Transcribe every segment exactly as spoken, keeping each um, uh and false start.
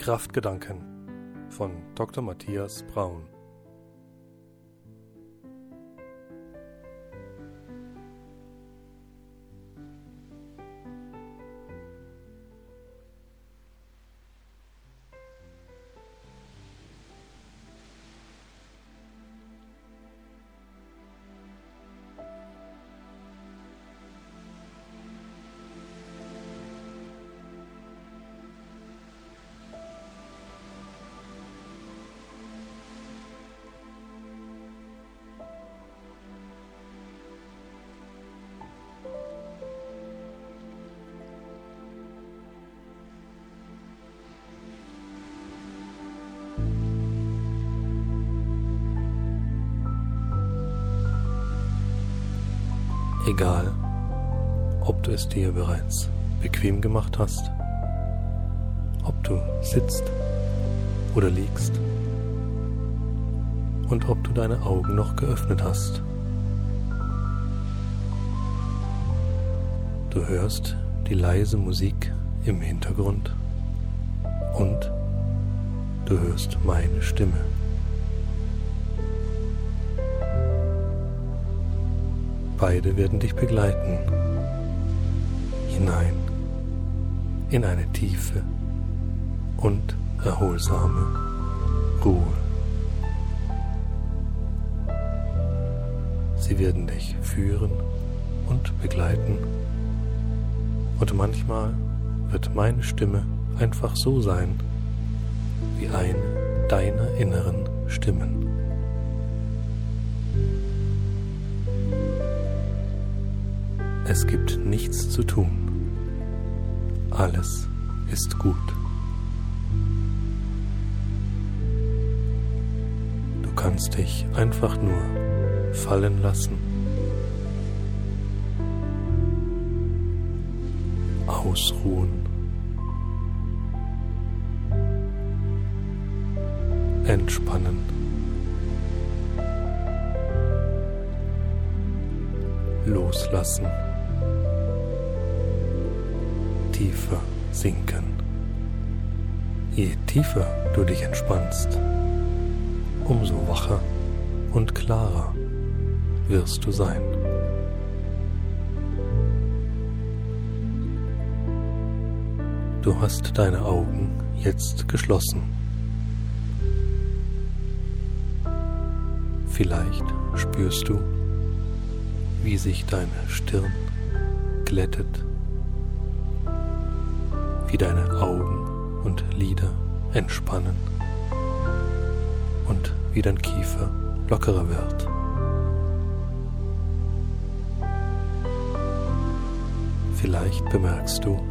Kraftgedanken von Doktor Matthias Braun. Egal, ob du es dir bereits bequem gemacht hast, ob du sitzt oder liegst und ob du deine Augen noch geöffnet hast. Du hörst die leise Musik im Hintergrund und du hörst meine Stimme. Beide werden dich begleiten, hinein in eine tiefe und erholsame Ruhe. Sie werden dich führen und begleiten, und manchmal wird meine Stimme einfach so sein wie eine deiner inneren Stimmen. Es gibt nichts zu tun. Alles ist gut. Du kannst dich einfach nur fallen lassen, ausruhen, entspannen, loslassen, tiefer sinken. Je tiefer du dich entspannst, umso wacher und klarer wirst du sein. Du hast deine Augen jetzt geschlossen. Vielleicht spürst du, wie sich deine Stirn glättet, wie deine Augen und Lider entspannen und wie dein Kiefer lockerer wird. Vielleicht bemerkst du,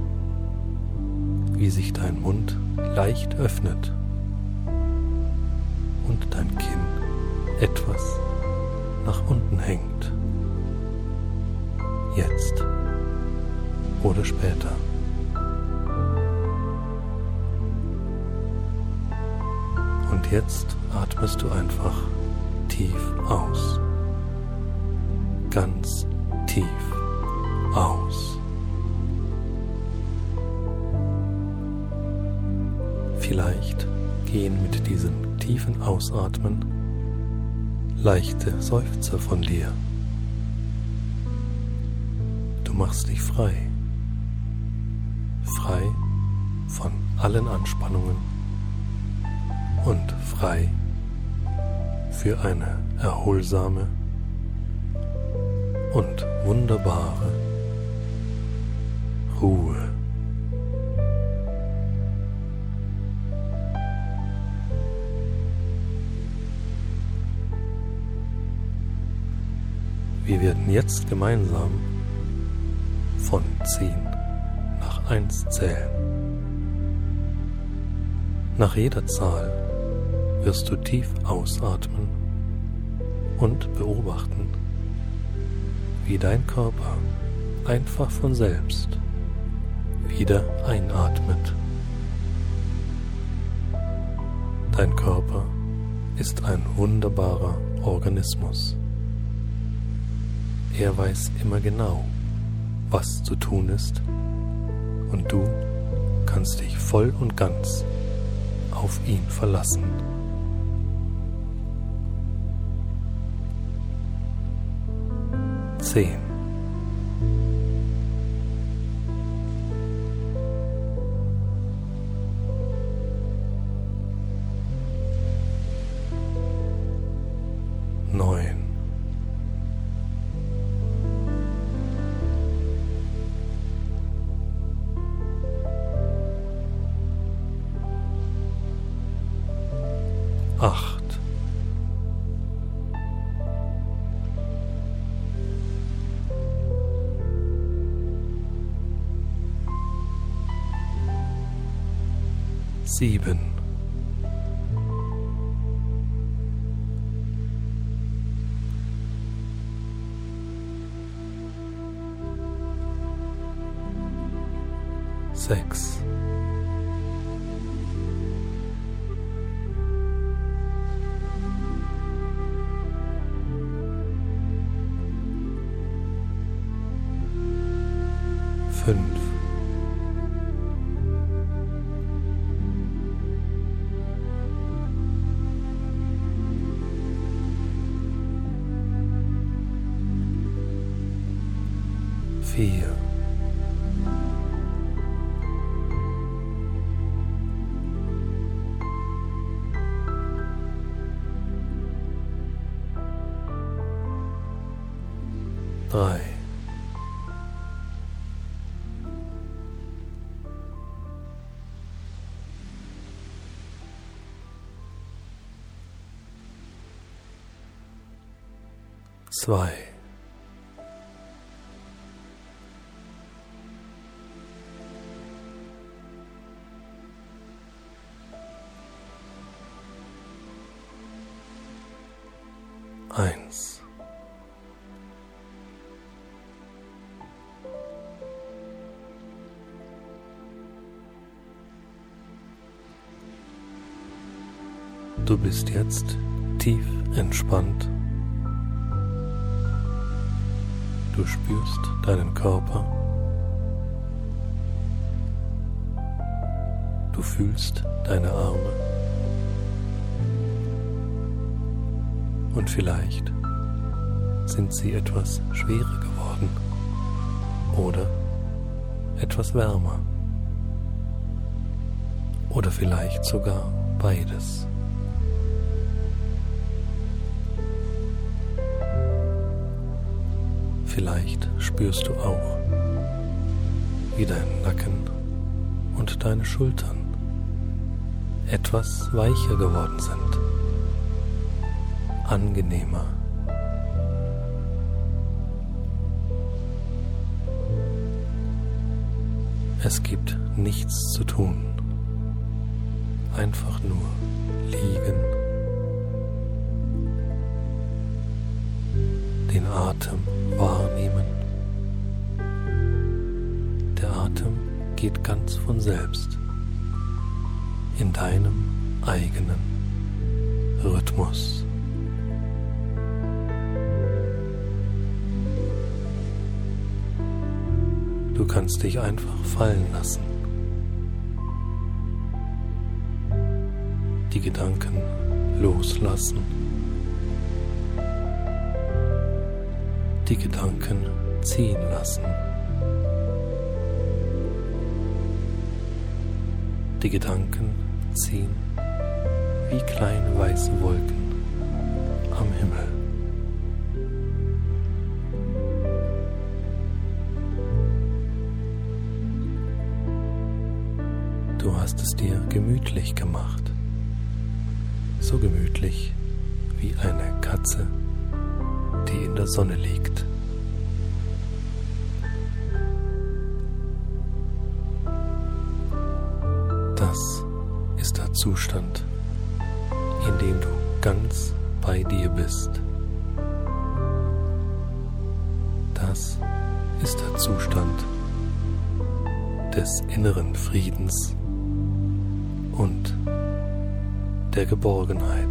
wie sich dein Mund leicht öffnet und dein Kinn etwas nach unten hängt. Jetzt oder später. Und jetzt atmest du einfach tief aus. Ganz tief aus. Vielleicht gehen mit diesem tiefen Ausatmen leichte Seufzer von dir. Du machst dich frei. Frei von allen Anspannungen und frei für eine erholsame und wunderbare Ruhe. Wir werden jetzt gemeinsam von zehn nach eins zählen. Nach jeder Zahl wirst du tief ausatmen und beobachten, wie dein Körper einfach von selbst wieder einatmet. Dein Körper ist ein wunderbarer Organismus. Er weiß immer genau, was zu tun ist, und du kannst dich voll und ganz auf ihn verlassen. Zehn. Neun. Acht. Sieben. Sechs. Fünf. Vier. Drei. Zwei. Eins. Du bist jetzt tief entspannt. Du spürst deinen Körper. Du fühlst deine Arme. Und vielleicht sind sie etwas schwerer geworden oder etwas wärmer. Oder vielleicht sogar beides. Vielleicht spürst du auch, wie dein Nacken und deine Schultern etwas weicher geworden sind, angenehmer. Es gibt nichts zu tun, einfach nur liegen, den Atem wahrnehmen. Der Atem geht ganz von selbst in deinem eigenen Rhythmus. Du kannst dich einfach fallen lassen. Die Gedanken loslassen. Die Gedanken ziehen lassen. Die Gedanken ziehen wie kleine weiße Wolken am Himmel. Du hast es dir gemütlich gemacht, so gemütlich wie eine Katze, die in der Sonne liegt. Das ist der Zustand, in dem du ganz bei dir bist. Das ist der Zustand des inneren Friedens und der Geborgenheit.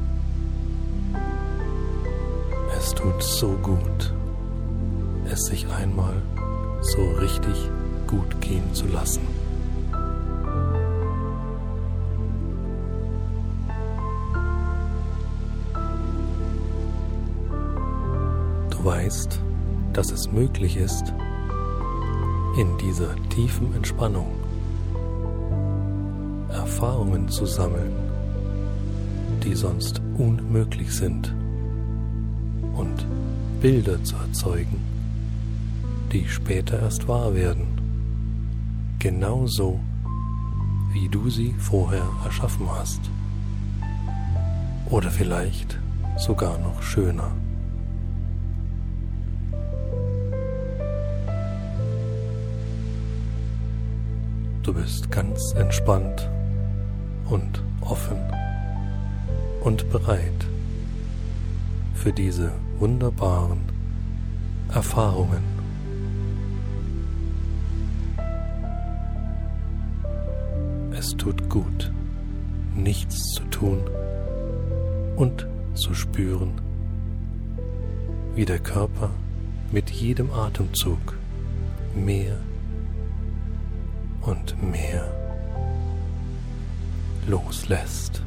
Es tut so gut, es sich einmal so richtig gut gehen zu lassen. weißt, dass es möglich ist, in dieser tiefen Entspannung Erfahrungen zu sammeln, die sonst unmöglich sind, und Bilder zu erzeugen, die später erst wahr werden, genauso wie du sie vorher erschaffen hast, oder vielleicht sogar noch schöner. Du bist ganz entspannt und offen und bereit für diese wunderbaren Erfahrungen. Es tut gut, nichts zu tun und zu spüren, wie der Körper mit jedem Atemzug mehr und mehr loslässt.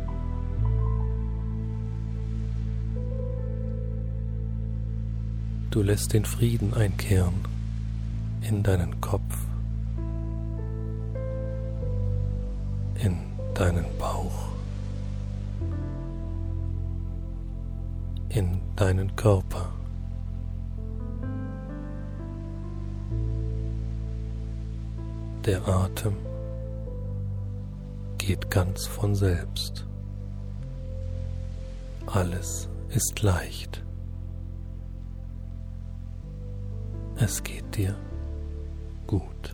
Du lässt den Frieden einkehren in deinen Kopf, in deinen Bauch, in deinen Körper. Der Atem geht ganz von selbst. Alles ist leicht. Es geht dir gut.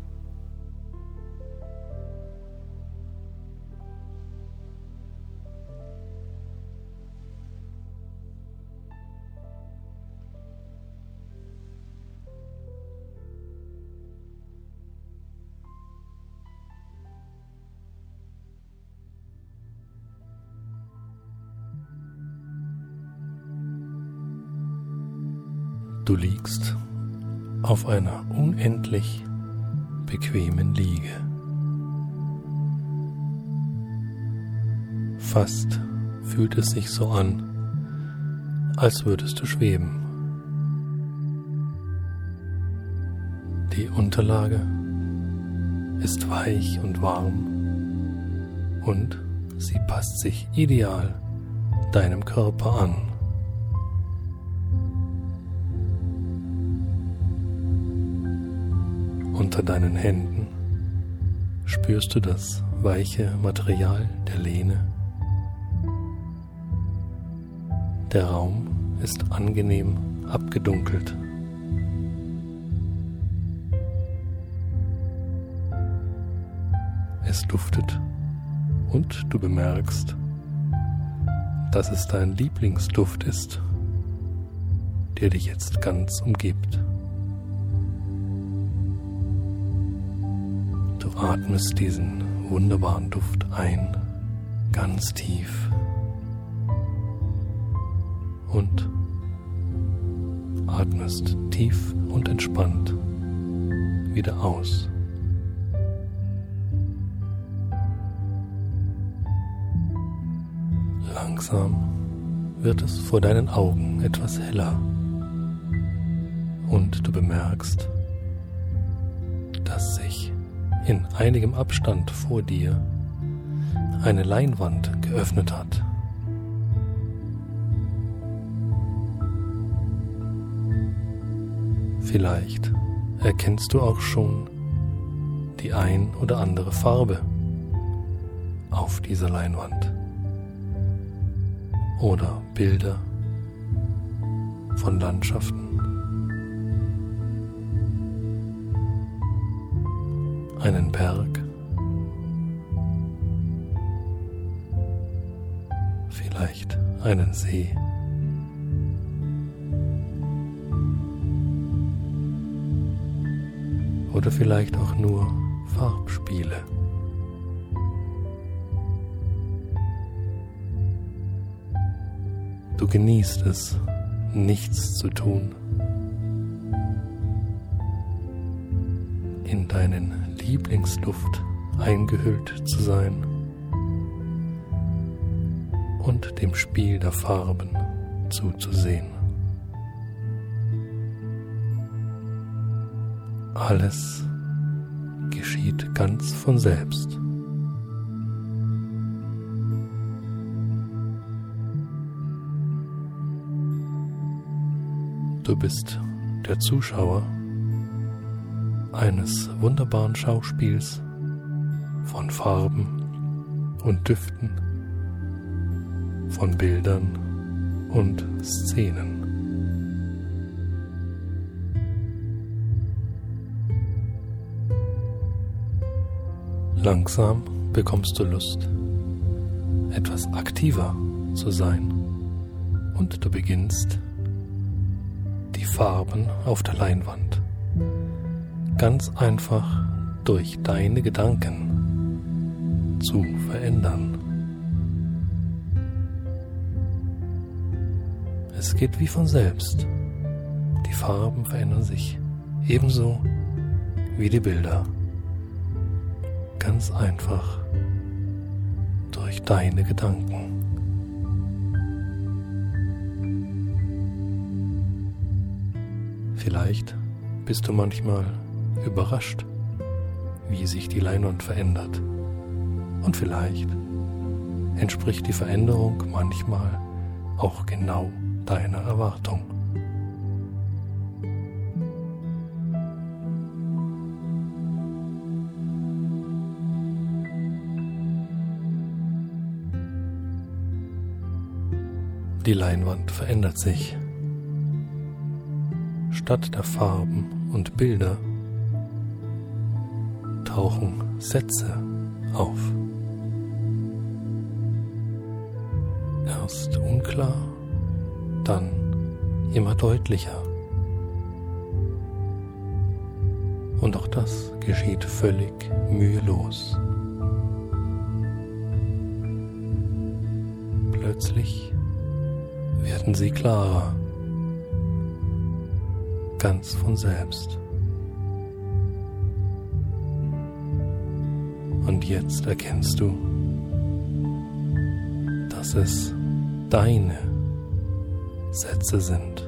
Du liegst auf einer unendlich bequemen Liege. Fast fühlt es sich so an, als würdest du schweben. Die Unterlage ist weich und warm und sie passt sich ideal deinem Körper an. Unter deinen Händen spürst du das weiche Material der Lehne. Der Raum ist angenehm abgedunkelt. Es duftet und du bemerkst, dass es dein Lieblingsduft ist, der dich jetzt ganz umgibt. Du atmest diesen wunderbaren Duft ein, ganz tief, und atmest tief und entspannt wieder aus. Langsam wird es vor deinen Augen etwas heller und du bemerkst, dass sich in einigem Abstand vor dir eine Leinwand geöffnet hat. Vielleicht erkennst du auch schon die ein oder andere Farbe auf dieser Leinwand oder Bilder von Landschaften, einen Berg, vielleicht einen See. Oder vielleicht auch nur Farbspiele. Du genießt es, nichts zu tun, in deinen Lieblingsduft eingehüllt zu sein und dem Spiel der Farben zuzusehen. Alles geschieht ganz von selbst. Du bist der Zuschauer eines wunderbaren Schauspiels von Farben und Düften, von Bildern und Szenen. Langsam bekommst du Lust, etwas aktiver zu sein, und du beginnst, die Farben auf der Leinwand ganz einfach durch deine Gedanken zu verändern. Es geht wie von selbst. Die Farben verändern sich ebenso wie die Bilder. Ganz einfach durch deine Gedanken. Vielleicht bist du manchmal überrascht, wie sich die Leinwand verändert. Und vielleicht entspricht die Veränderung manchmal auch genau deiner Erwartung. Die Leinwand verändert sich. Statt der Farben und Bilder tauchen Sätze auf. Erst unklar, dann immer deutlicher. Und auch das geschieht völlig mühelos. Plötzlich werden sie klarer, ganz von selbst. Und jetzt erkennst du, dass es deine Sätze sind.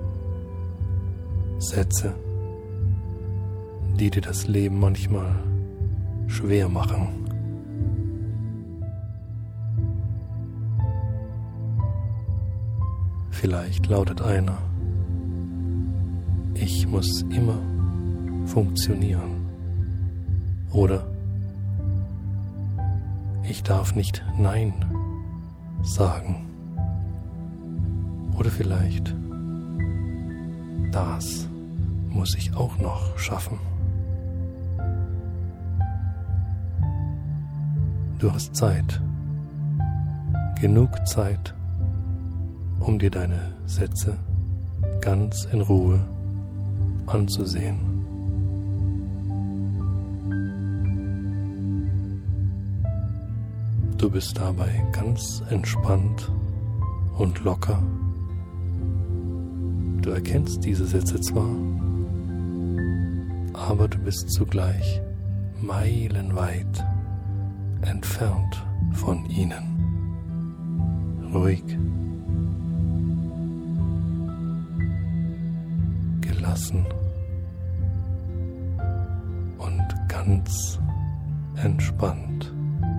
Sätze, die dir das Leben manchmal schwer machen. Vielleicht lautet einer: Ich muss immer funktionieren. Oder ich darf nicht Nein sagen. Oder vielleicht: Das muss ich auch noch schaffen. Du hast Zeit, genug Zeit, um dir deine Sätze ganz in Ruhe anzusehen. Du bist dabei ganz entspannt und locker. Du erkennst diese Sätze zwar, aber du bist zugleich meilenweit entfernt von ihnen. Ruhig, gelassen und ganz entspannt.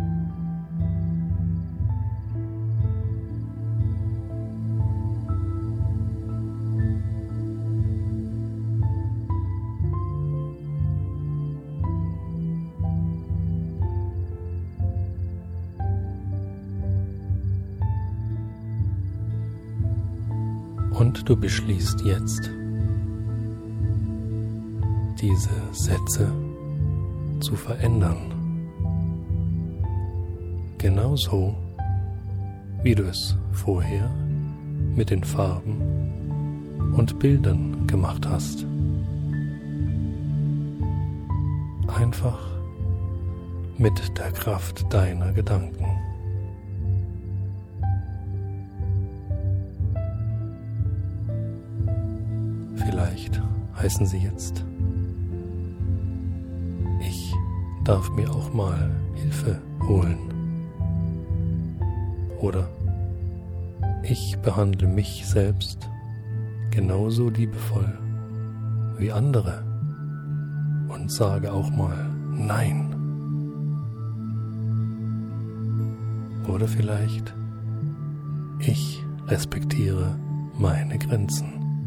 Und du beschließt jetzt, diese Sätze zu verändern. Genauso, wie du es vorher mit den Farben und Bildern gemacht hast. Einfach mit der Kraft deiner Gedanken. Vielleicht heißen sie jetzt: Ich darf mir auch mal Hilfe holen. Oder ich behandle mich selbst genauso liebevoll wie andere und sage auch mal Nein. Oder vielleicht, ich respektiere meine Grenzen.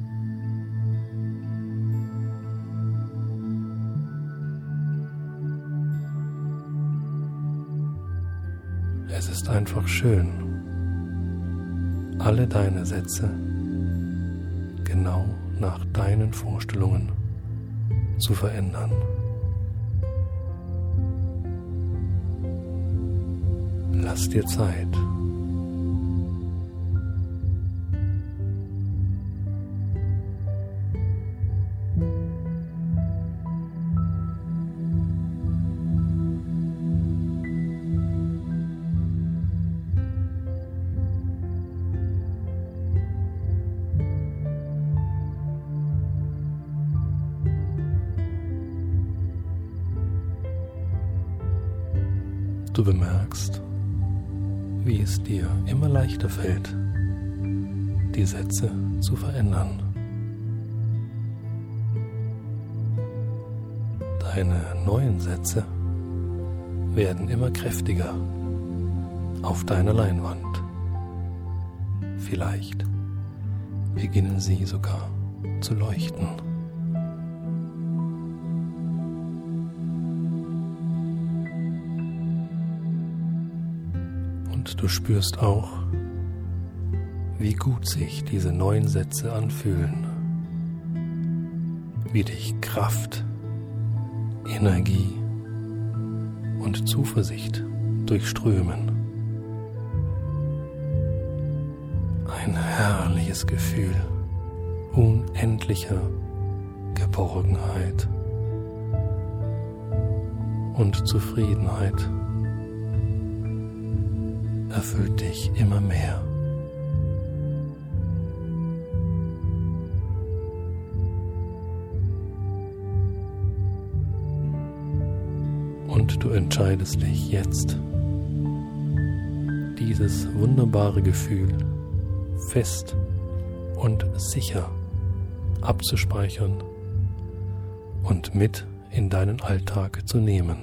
Es ist einfach schön, alle deine Sätze genau nach deinen Vorstellungen zu verändern. Lass dir Zeit. Du bemerkst, wie es dir immer leichter fällt, die Sätze zu verändern. Deine neuen Sätze werden immer kräftiger auf deiner Leinwand. Vielleicht beginnen sie sogar zu leuchten. Und du spürst auch, wie gut sich diese neuen Sätze anfühlen, wie dich Kraft, Energie und Zuversicht durchströmen. Ein herrliches Gefühl unendlicher Geborgenheit und Zufriedenheit erfüllt dich immer mehr. Und du entscheidest dich jetzt, dieses wunderbare Gefühl fest und sicher abzuspeichern und mit in deinen Alltag zu nehmen.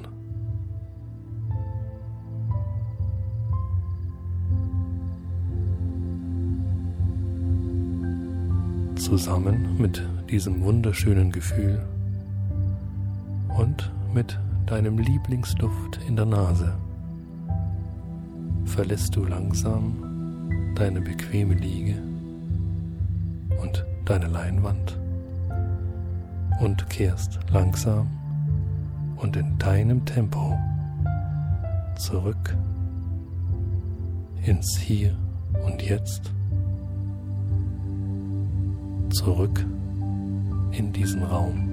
Zusammen mit diesem wunderschönen Gefühl und mit deinem Lieblingsduft in der Nase verlässt du langsam deine bequeme Liege und deine Leinwand und kehrst langsam und in deinem Tempo zurück ins Hier und Jetzt, zurück in diesen Raum,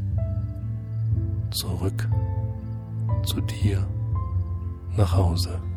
zurück zu dir nach Hause.